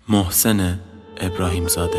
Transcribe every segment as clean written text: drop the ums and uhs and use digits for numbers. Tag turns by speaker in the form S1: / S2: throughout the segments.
S1: محسن ابراهیم زاده.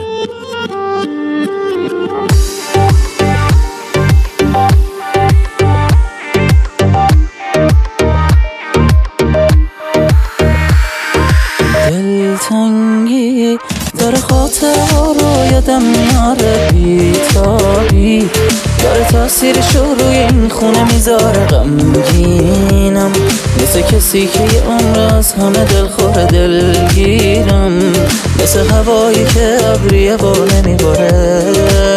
S2: دلتنگی داره خاطرها رو یادم میاره، بیتابی داره تاثیرش رو روی این خونه میذاره. غمگینم مثل کسی که یه عمر از همه دلخور دلگیرم، مثل هوایی که ابریه با نمیباره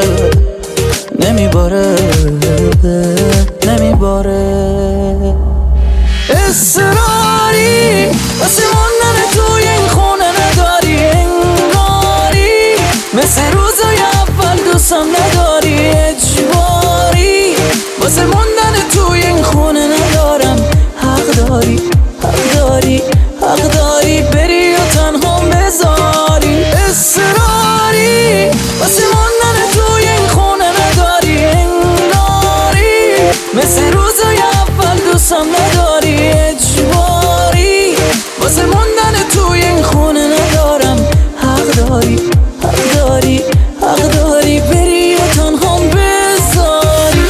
S2: اصراری واسه موندن توی این خونه نداری، انگاری مثل روزای اول دوستم نداری، اجباری واسه موندن توی این خونه ندارم. حق داری بری و تنها بذاری. اصراری واسه موندن توی این خونه نداری، انگاری مثل روزای اول دوستم نداری، اجباری واسه موندن توی این خونه ندارم. حق داری بری و تنها بذاری.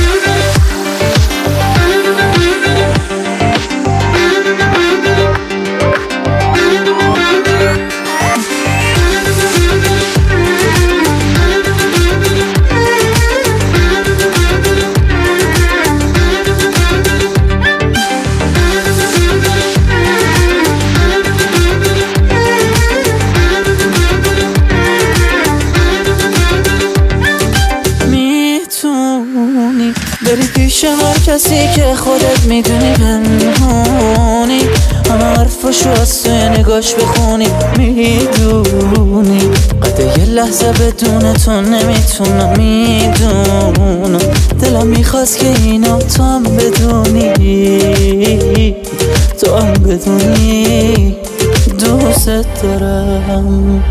S2: بری پیش هر کسی که خودت میدونی پنهانی، همه حرفاشو از توی نگاش بخونی، میدونی قد یه لحظه بدون تو نمیتونم، میدونم دلم میخواست که اینا تو هم بدونی دوست دارم.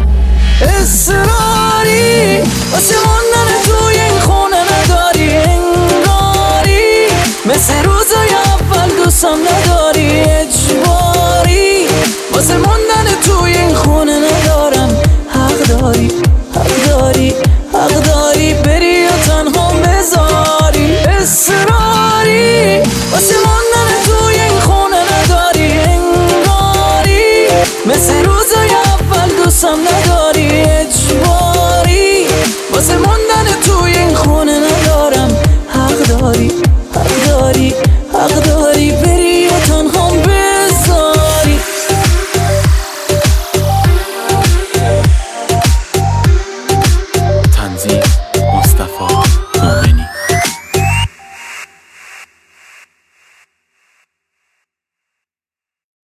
S2: اصراری واسه موندن توی این خونه نداری، انگاری مثل روزای اول دوستم نداری، اجباری واسه موندن توی این خونه ندارم. حق داری بری و تنها بذاری. اصراری واسه موندن توی این خونه نداری، انگاری مثل روزای اول دوستم نداری، اجباری واسه موندن